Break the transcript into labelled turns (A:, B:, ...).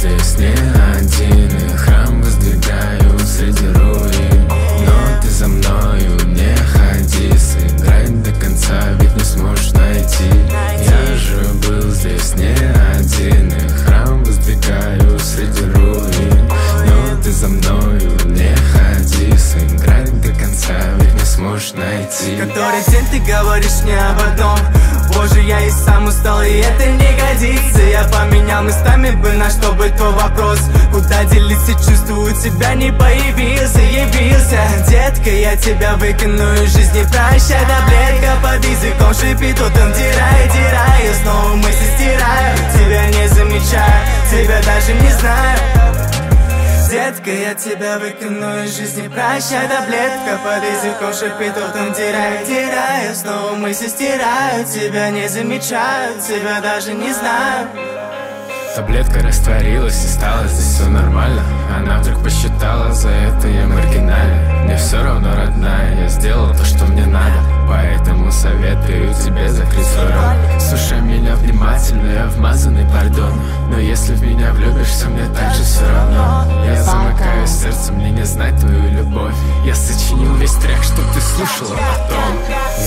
A: здесь не один, и храм воздвигаю среди руин. Но ты за мною не ходи, сыграй до конца, ведь не сможешь найти. Я же был здесь не один, и храм воздвигаю среди руин. Но ты за мною не ходи, сыграй до конца, ведь не сможешь найти.
B: Который день ты говоришь мне об одном: боже, я и сам устал, и это не годится. Я поменял местами бы на чтобы твой вопрос: куда делиться, чувствую, тебя не появился, явился. Детка, я тебя выкину из жизни, прощай, таблетка под языком шипит, вот он дирай, дирай. Я снова мысли стираю, тебя не замечаю, тебя даже не знаю. Детка, я тебя выкину из жизни, прощай, таблетка под языком шипит, вот он дирай, дирай. Я снова мысли стираю, тебя не замечаю, тебя даже не знаю.
A: Таблетка растворилась и стало здесь все нормально. Она вдруг посчитала, за это я маргинальный. Мне все равно, родная, я сделал то, что мне надо. Поэтому советую тебе закрыть свой рот. Слушай меня внимательно, я вмазанный, пардон. Но если в меня влюбишься, мне так же все равно. Я замыкаю сердце, мне не знать твою любовь. Я сочинил весь трек, чтоб ты слушала потом.